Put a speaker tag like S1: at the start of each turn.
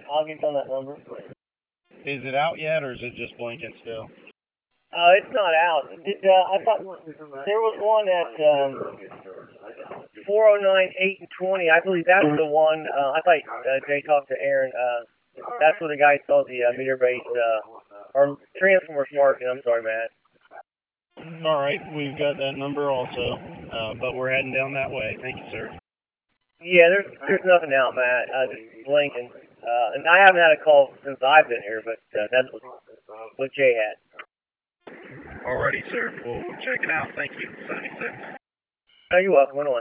S1: I'll get on that number.
S2: Is it out yet, or is it just blinking still?
S1: It's not out. I thought there was one at 409, 8 and 20. I believe that's the one. I thought Jay talked to Aaron. That's where the guy saw the meter base or transformers market. I'm sorry, Matt.
S2: All right, we've got that number also, but we're heading down that way. Thank you, sir.
S1: Yeah, there's nothing out, Matt. Just blinking. And I haven't had a call since I've been here, but that's what Jay had.
S2: Alrighty, sir. We'll check it out. Thank you. 76.
S1: Oh, you're welcome. What on?